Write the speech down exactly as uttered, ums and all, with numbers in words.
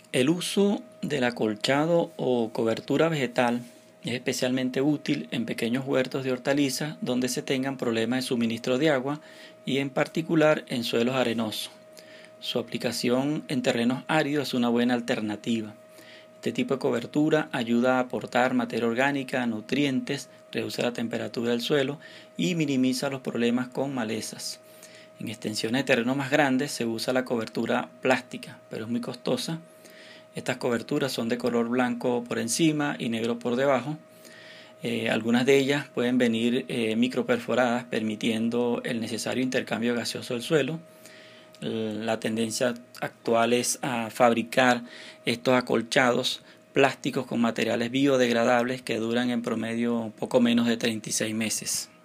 El uso del acolchado o cobertura vegetal es especialmente útil en pequeños huertos de hortalizas donde se tengan problemas de suministro de agua y en particular en suelos arenosos. Su aplicación en terrenos áridos es una buena alternativa. Este tipo de cobertura ayuda a aportar materia orgánica, nutrientes, reduce la temperatura del suelo y minimiza los problemas con malezas. En extensiones de terrenos más grandes se usa la cobertura plástica, pero es muy costosa. Estas coberturas son de color blanco por encima y negro por debajo. Eh, algunas de ellas pueden venir eh, microperforadas, permitiendo el necesario intercambio gaseoso del suelo. La tendencia actual es a fabricar estos acolchados plásticos con materiales biodegradables que duran en promedio poco menos de treinta y seis meses.